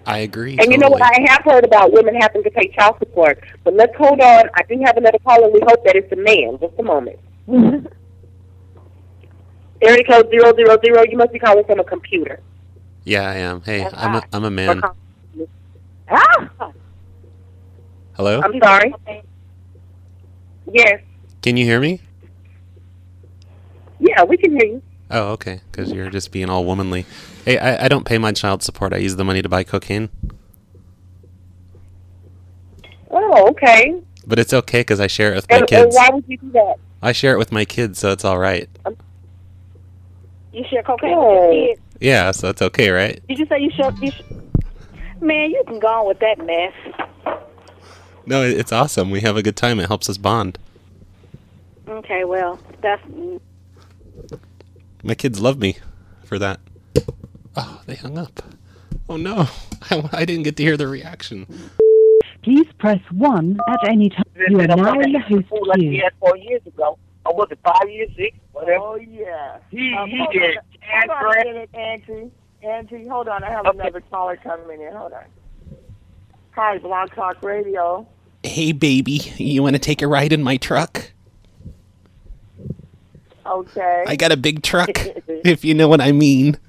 I agree. And you know what? I have heard about women having to pay child support. But let's hold on. I do have another caller. We hope that it's a man. Just a moment. Area code 000. You must be calling from a computer. Yeah, I am. Hey, I'm a man. Ah! Hello? I'm sorry. Yes. Can you hear me? Yeah, we can hear you. Oh, okay. Because you're just being all womanly. Hey, I don't pay my child support. I use the money to buy cocaine. Oh, okay. But it's okay because I share it with my kids. And why would you do that? I share it with my kids, so it's all right. You share cocaine with your kids? Yeah, so it's okay, right? Did you say you share? Man, you can go on with that mess. No, it's awesome. We have a good time. It helps us bond. Okay, well, that's... My kids love me for that. Oh, they hung up. Oh, no. I didn't get to hear the reaction. Please press 1 at any time. You are now in the host queue. Like he had 4 years ago. Or was it 5 years, 6? Whatever. Oh, yeah. He Hold did. on a minute, Auntie. Auntie, hold on. I have another caller coming in. Hold on. Hi, Blog Talk Radio. Hey, baby. You want to take a ride in my truck? Okay. I got a big truck, if you know what I mean.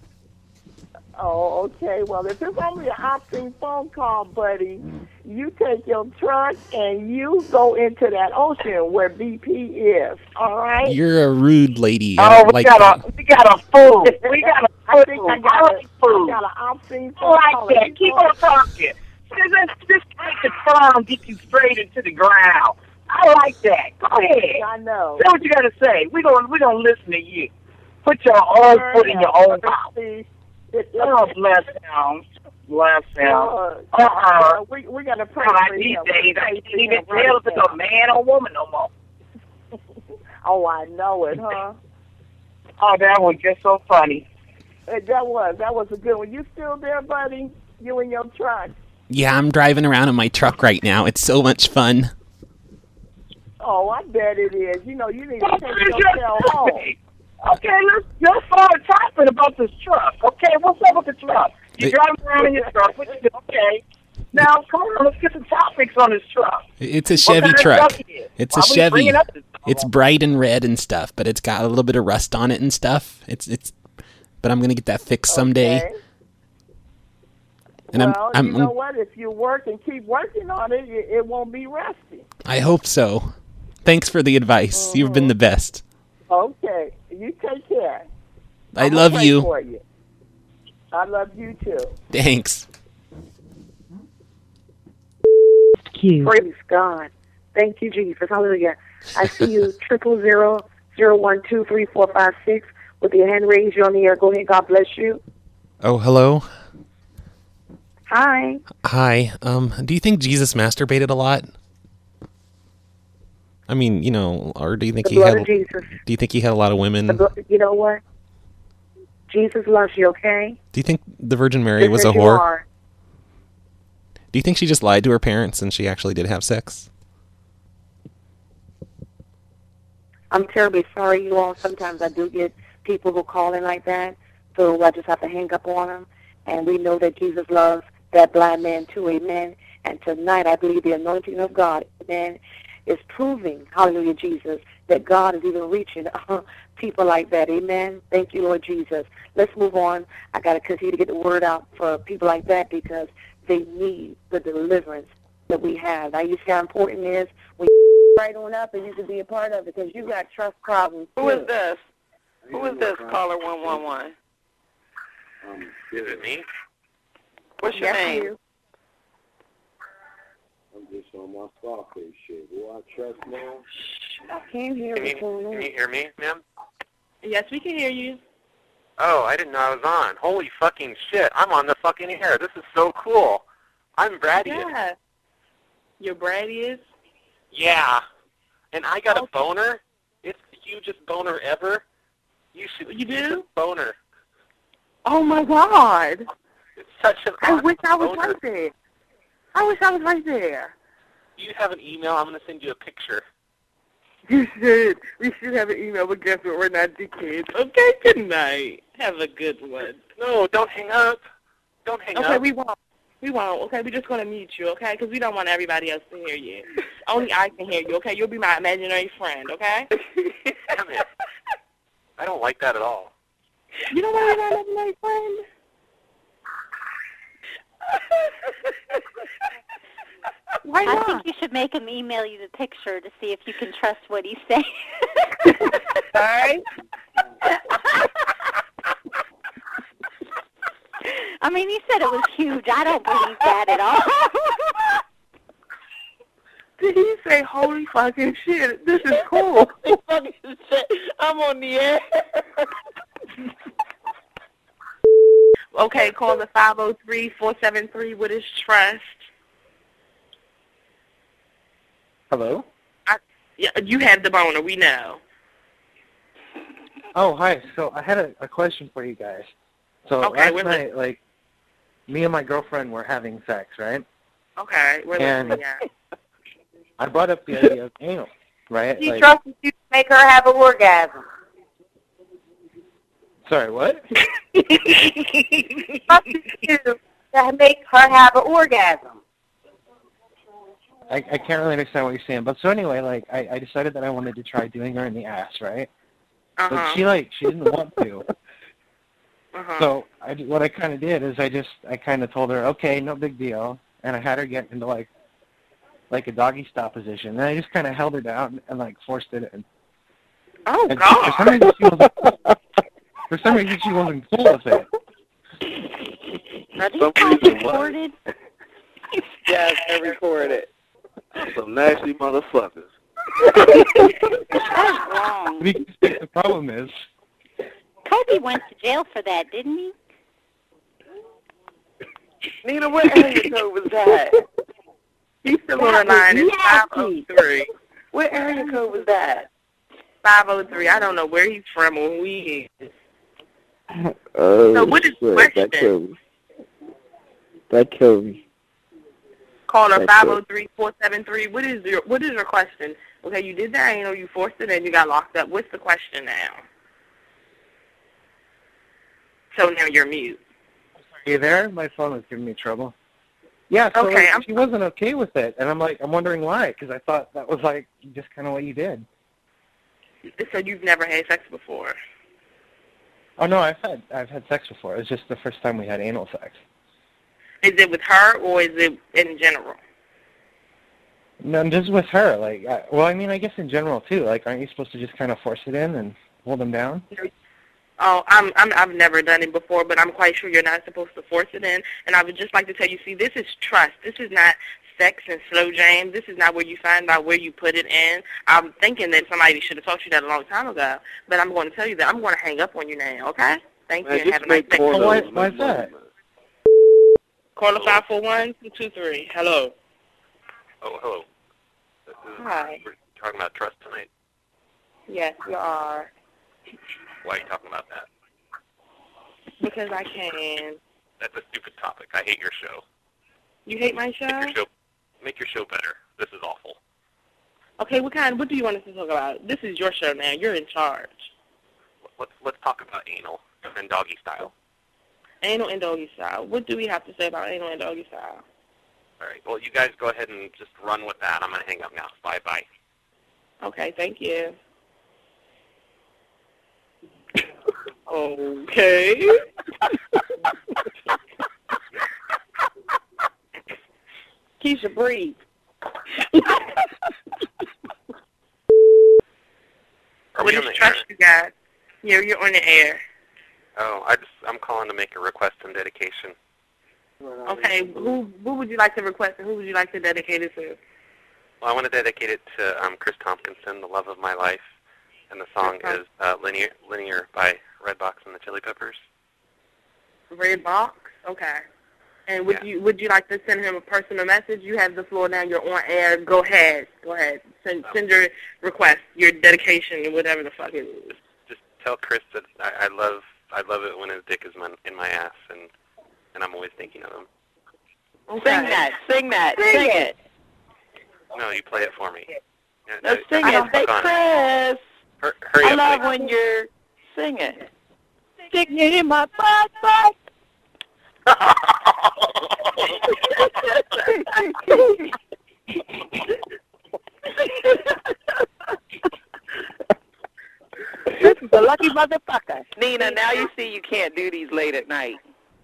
Oh, okay. Well, if it's only an opting phone call, buddy, you take your truck and you go into that ocean where BP is. All right? You're a rude lady. Oh, we got a fool. We got a fool. I got an opting phone call. Like that. Keep on talking. Just take the phone, get you straight into the ground. I like that. Go ahead. I know. Say what you got to say. We're gonna listen to you. Put your own foot in your own mouth. Oh, bless him. Bless him. We got to pray for these him. days, I can't even tell if it's a man or woman no more. Oh, I know it, huh? Oh, that was just so funny. That was a good one. You still there, buddy? You in your truck? Yeah, I'm driving around in my truck right now. It's so much fun. Oh, I bet it is. You know, you need to take yourself home. Okay, let's start talking about this truck. Okay, what's up with the truck? You're driving around in your truck. What you do? Okay. Now, come on, let's get some topics on this truck. It's a Chevy truck. It's a Chevy. It it's bright and red and stuff, but it's got a little bit of rust on it and stuff. But I'm gonna get that fixed someday. Okay. And well, you know what? If you work and keep working on it, it won't be rusty. I hope so. Thanks for the advice. Mm-hmm. You've been the best. Okay. You take care. I love you. For you. I love you too. Thanks. Praise God. Thank you, Jesus. Hallelujah. I see you 000-012-3456 with your hand raised. You're on the air. Go ahead. God bless you. Oh, hello. Hi. Hi. Do you think Jesus masturbated a lot? I mean, you know, or do you think Do you think he had a lot of women? You know what? Jesus loves you, okay? Do you think the Virgin Mary was a whore? Do you think she just lied to her parents and she actually did have sex? I'm terribly sorry, you all. Sometimes I do get people who call in like that, so I just have to hang up on them. And we know that Jesus loves that blind man too, amen. And tonight I believe the anointing of God, amen, is proving, hallelujah, Jesus, that God is even reaching people like that, amen. Thank you, Lord Jesus. Let's move on. I got to continue to get the word out for people like that because they need the deliverance that we have. Now, you see how important it is when you right on up and you can be a part of it because you got trust problems too. Who is this? Who is this, caller 111? Is it me? What's your name? I'm just on my Scarface shit. Who I trust now? I can't hear you. Can you hear me, ma'am? Yes, we can hear you. Oh, I didn't know I was on. Holy fucking shit. I'm on the fucking air. This is so cool. I'm Bradius. Yeah. Your Bradius? Yeah. And I got a boner. It's the hugest boner ever. You should do? A boner. Oh, my God. It's such an awesome I wish I was boner. right there. I wish I was right there. Do you have an email? I'm going to send you a picture. You should. We should have an email, but guess what? We're not dickheads. Okay, good night. Have a good one. No, don't hang up. Don't hang up. Okay, we won't. We won't, okay? We're just going to mute you, okay? Because we don't want everybody else to hear you. Only I can hear you, okay? You'll be my imaginary friend, okay? Damn it. I don't like that at all. You don't want to be my imaginary friend? Why I not? think you should make him email you the picture to see if you can trust what he's saying. Sorry? I mean, he said it was huge. I don't believe that at all. Did he say, holy fucking shit, this is cool? Fucking shit. I'm on the air. Okay, call the 503-473. What is trust? Hello? Yeah, you have the boner, we know. Oh, hi. So I had a question for you guys. So Okay, last night, like, me and my girlfriend were having sex, right? Okay, we're And listening now. I brought up the idea of anal, right? She Like, trusted you to make her have an orgasm. sorry, what? Trusted you to make her have an orgasm. I can't really understand what you're saying. But so anyway, like, I decided that I wanted to try doing her in the ass, right? But she didn't want to. So what I kind of did is I kind of told her, okay, no big deal, and I had her get into like a doggy style position, and I just kind of held her down and like forced it in. Oh and God! For some reason she wasn't cool with it. Are these calls recorded? Yes, I recorded. Some nasty motherfuckers. That's wrong. The problem is, Kobe went to jail for that, didn't he? Nina, what area code was that? He's still on the line. It's 503. What area code was that? 503. I don't know where he's from or who he is. Oh, So what is the shit, question? That killed me. Caller That's 503-473. What is your question? Okay, you did that, you forced it and you got locked up. What's the question now? So now you're mute. are you there? My phone was giving me trouble. Yeah, so Okay, like, she wasn't okay with it, and I'm wondering why, because I thought that was like just kind of what you did. So you've never had sex before? Oh no, I've had sex before. It's just the first time we had anal sex. Is it with her or is it in general? No, just with her. Like, I guess in general too. Like, aren't you supposed to just kind of force it in and hold them down? Oh, I've never done it before, but I'm quite sure you're not supposed to force it in. And I would just like to tell you, see, this is trust. This is not sex and slow jam. This is not where you find out where you put it in. I'm thinking that somebody should have taught you that a long time ago, but I'm going to tell you that I'm going to hang up on you now, okay? Thank you, and have a nice day. Why is that? Caller 541-223. Hello. Oh, hello. Hi. We're talking about trust tonight. Yes, you are. Why are you talking about that? Because I can. That's a stupid topic. I hate your show. You hate my show? Make your show better. This is awful. Okay, what do you want us to talk about? This is your show now. You're in charge. Let's talk about anal and doggy style. Anal and doggy style. What do we have to say about anal and doggy style? All right. Well, you guys go ahead and just run with that. I'm going to hang up now. Bye-bye. Okay, thank you. Okay. Keisha, breathe. What is trust you guys? Yeah, you're on the air. Oh, I'm calling to make a request and dedication. Okay, who would you like to request and who would you like to dedicate it to? Well, I want to dedicate it to Chris Tompkinson, the love of my life, and the song is Linear by Redbox and the Chili Peppers. Redbox? Okay. And would you like to send him a personal message? You have the floor now. You're on air. Go ahead. Send your request, your dedication, whatever the fuck it is. Just tell Chris that I love it when his dick is in my ass, and I'm always thinking of him. Okay. Sing it. No, you play it for me. Yeah, No, sing it. Say, Chris. Hurry I up, love please. when you're singing. Stick it in my butt. This is a lucky motherfucker. Nina, now you see you can't do these late at night.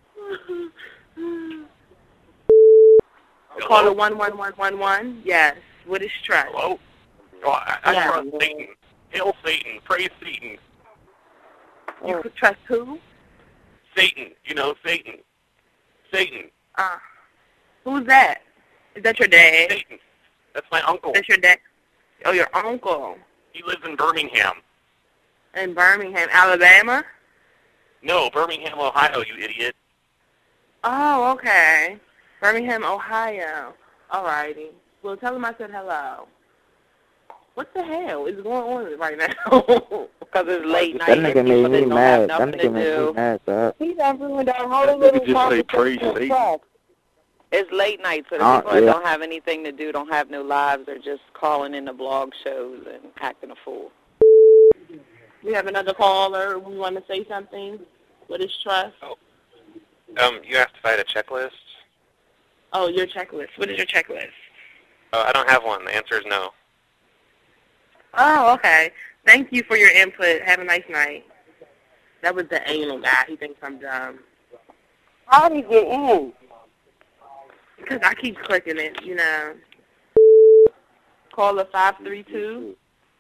Caller 11111. Yes. What is trust? Hello? Oh, I trust Satan. Hail Satan. Praise Satan. You could trust who? Satan. You know, Satan. Satan. Who's that? Is that your dad? Satan. That's my uncle. That's your dad? Oh, your uncle. He lives in Birmingham. In Birmingham, Alabama? No, Birmingham, Ohio, you idiot. Oh, okay. Birmingham, Ohio. Alrighty. Well, tell him I said hello. What the hell is going on right now? Because it's late night. That nigga made me mad. That nigga made me mad, dog. He done ruined our whole little just say praise Satan. It's late night, so the people that don't have anything to do, don't have no lives, are just calling in the blog shows and acting a fool. We have another caller. We want to say something. What is trust? You asked if I had a checklist. Oh, your checklist. What is your checklist? I don't have one. The answer is no. Oh, okay. Thank you for your input. Have a nice night. That was the anal guy. He thinks I'm dumb. How did he get in? Because I keep clicking it, you know. Caller 532.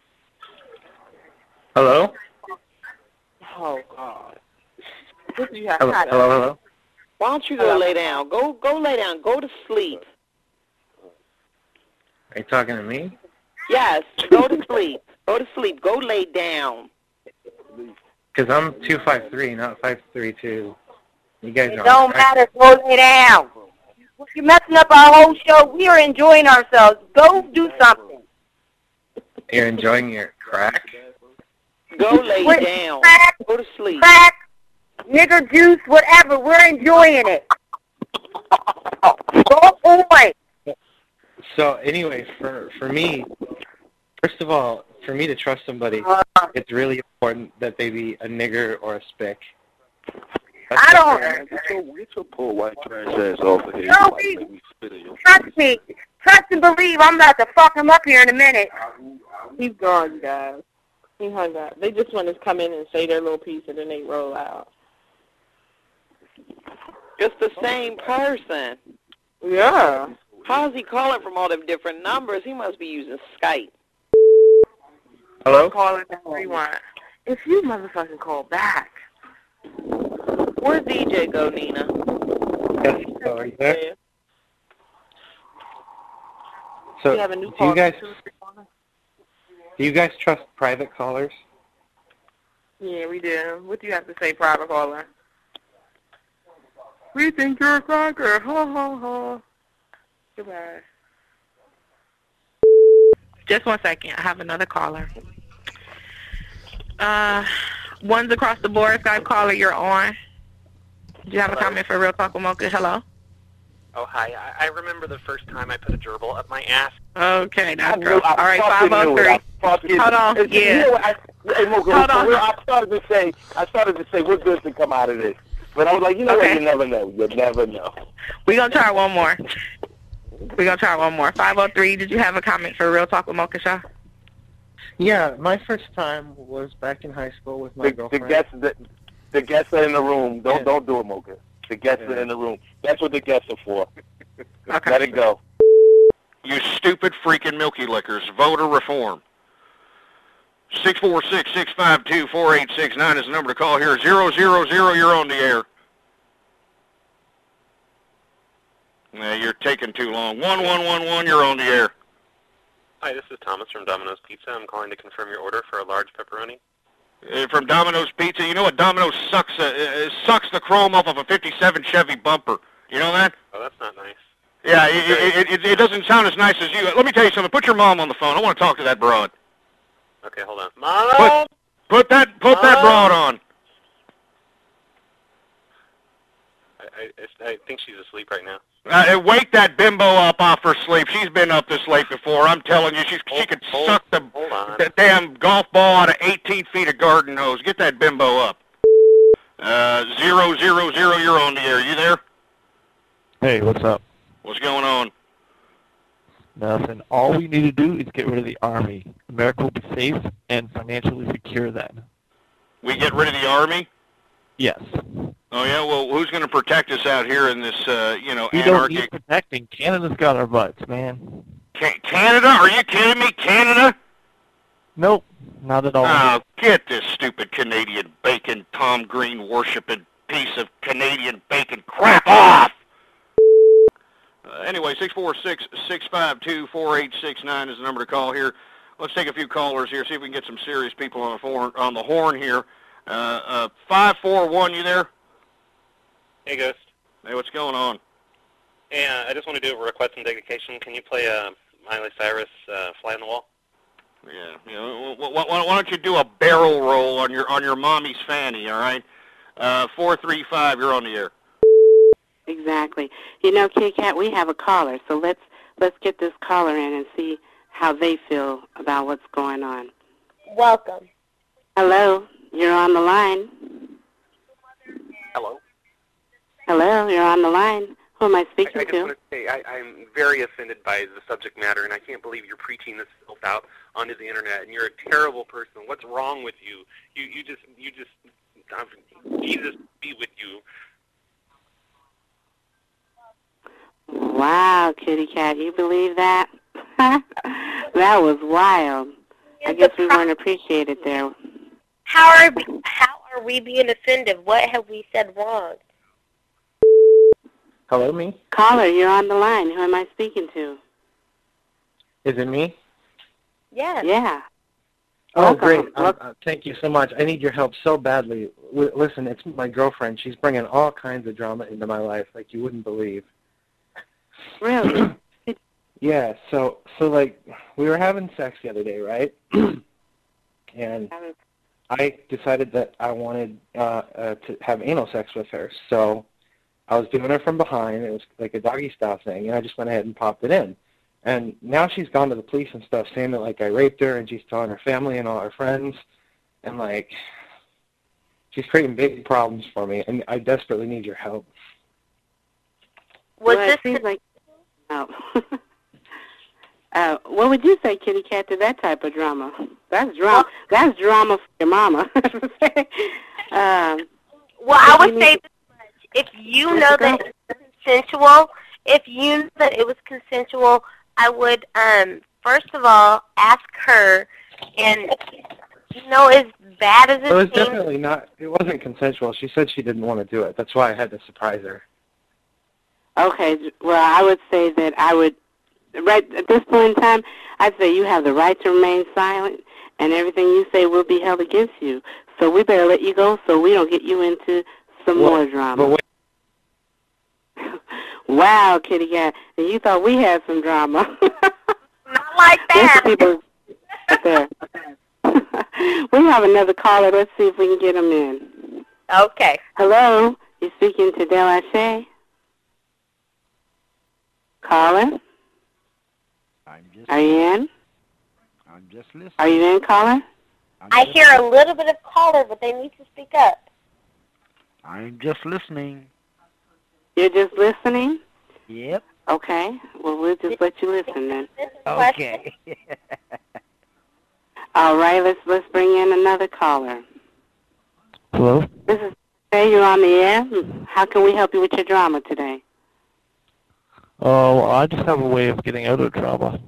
Hello? Oh, God. What do you have? Hello? Why don't you go lay down? Go lay down. Go to sleep. Are you talking to me? Yes, go to sleep. Go to sleep. Go lay down. Because I'm 253, not 532. You guys It are don't matter. Go lay down. You're messing up our whole show. We are enjoying ourselves. Go do something. You're enjoying your crack? Go lay down. Crack, go to sleep. Crack, nigger juice, whatever. We're enjoying it. Go away. So anyway, for me, first of all, for me to trust somebody, it's really important that they be a nigger or a spick. I don't. Get your poor white trash ass off of here. No, trust me. Trust and believe. I'm about to fuck him up here in a minute. He's gone, guys. He hung up. They just want to come in and say their little piece and then they roll out. It's the same person. Yeah. How is he calling from all them different numbers? He must be using Skype. Hello? Call it whenever you want. If you motherfucking call back. Where'd DJ go, Nina? Yes, so are you there? So, We have a new do you guys caller. trust private callers? Yeah, we do. What do you have to say, private caller? We think you're a cracker. Ha, ha, ha. Goodbye. Just 1 second. I have another caller. One's across the board. Skype caller, you're on. Do you have a comment for Real Talk with Mocha? Hello? Oh, hi. I remember the first time I put a gerbil up my ass. Okay, that's true. All right, 503. Hold on. Yeah. Hey, Mocha, Hold on. I started to say, what good to come out of this? But I was like, you know what? You never know. You never know. We're going to try one more. 503, did you have a comment for Real Talk with Mocha Shaw? Yeah, my first time was back in high school with my girlfriend. The guests are in the room. Don't do it, Mocha. The guests are in the room. That's what the guests are for. Okay. Let it go. You stupid freaking Milky Lickers. Voter reform. 646-652-4869 is the number to call here. 000, you're on the air. Nah, you're taking too long. 1111, you're on the air. Hi, this is Thomas from Domino's Pizza. I'm calling to confirm your order for a large pepperoni. From Domino's Pizza. You know what? Domino's sucks the chrome off of a 57 Chevy bumper. You know that? Oh, that's not nice. Yeah, it doesn't sound as nice as you. Let me tell you something. Put your mom on the phone. I want to talk to that broad. Okay, hold on. Mom! Put that broad on. I think she's asleep right now. Wake that bimbo up off her sleep. She's been up this late before. I'm telling you, she could suck the damn golf ball out of 18 feet of garden hose. Get that bimbo up. 000, you're on the air. You there? Hey, what's up? What's going on? Nothing. All we need to do is get rid of the Army. America will be safe and financially secure then. We get rid of the Army? Yes. Oh, yeah? Well, who's going to protect us out here in this, We don't anarchic... need protecting. Canada's got our butts, man. Canada? Are you kidding me? Canada? Nope. Not at all. Oh, get this stupid Canadian bacon, Tom Green worshipping piece of Canadian bacon crap off! Anyway, 646-652-4869 is the number to call here. Let's take a few callers here, see if we can get some serious people on the horn here. 541, you there? Hey, Ghost. Hey, what's going on? Hey, I just want to do a request and dedication. Can you play Miley Cyrus, Fly on the Wall? Yeah. Why don't you do a barrel roll on your mommy's fanny, all right? 435, you're on the air. Exactly. You know, Kitty Cat, we have a caller, so let's get this caller in and see how they feel about what's going on. Welcome. Hello, you're on the line. Hello. Hello, you're on the line. Who am I speaking I just to? want to say I'm very offended by the subject matter, and I can't believe you're preaching this filth out onto the internet. And you're a terrible person. What's wrong with you? You just Jesus be with you. Wow, Kitty Cat, you believe that? That was wild. I guess we weren't appreciated there. How are we being offended? What have we said wrong? Hello, me? Caller, you're on the line. Who am I speaking to? Is it me? Yes. Yeah. Oh, Welcome. great. Thank you so much. I need your help so badly. Listen, it's my girlfriend. She's bringing all kinds of drama into my life like you wouldn't believe. Really? Yeah, so like, we were having sex the other day, right? And I decided that I wanted to have anal sex with her. So I was doing her from behind. It was like a doggy style thing, and I just went ahead and popped it in. And now she's gone to the police and stuff, saying that like I raped her, and she's telling her family and all her friends, and like she's creating big problems for me, and I desperately need your help. Well, it seems like, what would you say, Kitty Cat, to that type of drama? That's drama. That's drama for your mama. Well, I would say this much. If you know that it was consensual, I would, first of all, ask her, and, as bad as It was it seems, definitely not. It wasn't consensual. She said she didn't want to do it. That's why I had to surprise her. Okay, well, I would say that right at this point in time, I'd say you have the right to remain silent, and everything you say will be held against you. So we better let you go so we don't get you into some more drama. But wait. Wow, Kitty Cat, and you thought we had some drama. not like that. People out there. We have another caller. Let's see if we can get him in. Okay. Hello, you're speaking to Delache. Caller? Are you in? I'm just listening. Are you in, caller? I hear a little bit of caller, but they need to speak up. I'm just listening. You're just listening? Yep. Okay. Well, we'll just let you listen then. Okay. All right. Let's bring in another caller. Hello? This is Hey, you're on the air. How can we help you with your drama today? Oh, well, I just have a way of getting out of drama.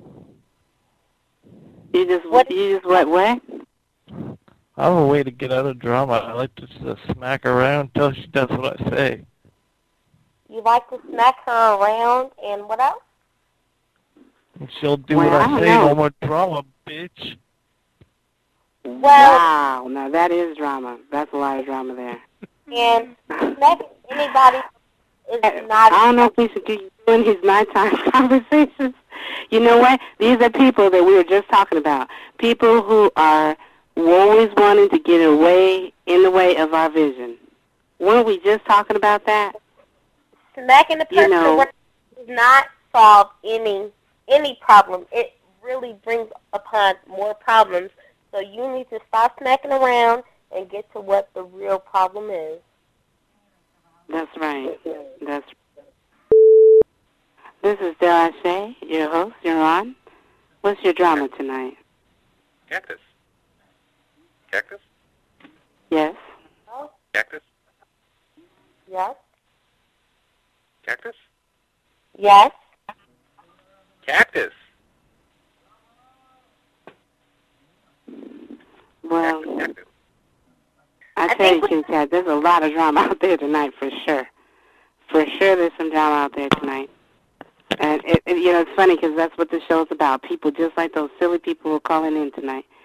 You just what way? I have a way to get out of drama. I like to just smack her around until she does what I say. You like to smack her around, and what else? And she'll do what I say. No more drama, bitch. Well, wow, now that is drama. That's a lot of drama there. And smacking anybody is not... I don't know if we should keep doing these nighttime conversations. You know what? These are people that we were just talking about. People who are always wanting to get away in the way of our vision. Weren't we just talking about that? Smacking the person does not solve any problem. It really brings upon more problems. So you need to stop smacking around and get to what the real problem is. That's right. That's This is Del Ashe, your host. You're on. What's your drama tonight? Cactus. Cactus? Yes. Cactus? Yes. Cactus? Yes. Cactus. Well, I tell you, Kitty Cat, there's a lot of drama out there tonight for sure. For sure there's some drama out there tonight. And, it's funny because that's what the show's about. People just like those silly people who are calling in tonight.